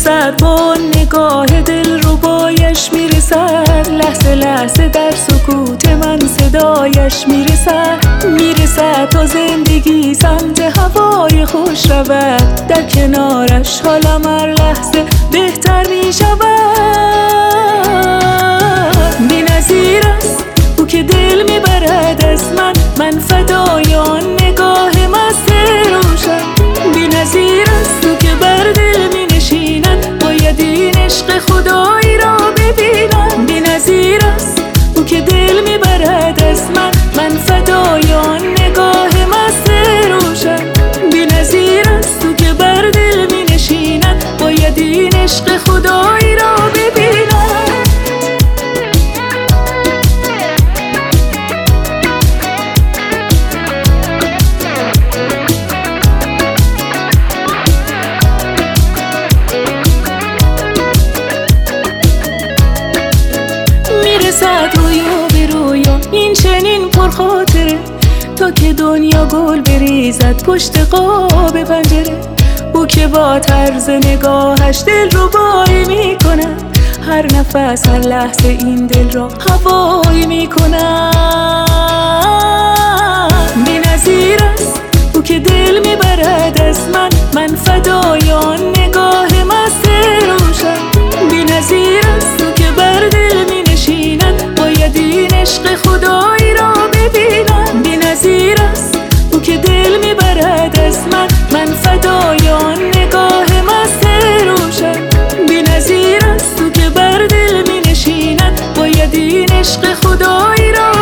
میرسد با نگاه دل ربایش میرسد، لحظه لحظه در سکوت من صدایش میرسد تا زندگی سمت هوای خوش رود، در کنارش حالم هر لحظه بهتر میشود. بی‌نظیر است او که دل میبرد از من فدای آن نگاه مست روشن. بی‌نظیر است او که بر دل می نشیند، باید این عشق خدایی را ببینم. بی‌نظیر است او که دل میبرد از من فدای آن نگاه مست روشن. بی‌نظیر است او که بر دل می نشیند، باید این عشق خدایی را ببینم. میرسد رویا به رویا این چنین پرخاطره، تا که دنیا گل بریزد پشت قاب پنجره. او که با طرز نگاهش دل رو بایی میکند، هر نفس هر لحظه این دل را هوایی میکند. بی‌نظیر است او که دل میبرد از من فدای آن نگاه مست روشن. بی‌نظیر است او که بر دل می نشیند، باید این عشق خدایی را ببینم. بی‌نظیر است او که دل میبرد از من فدای آن نگاه مست روشن. بی‌نظیر است او که بر دل می نشیند، باید این عشق خدایی را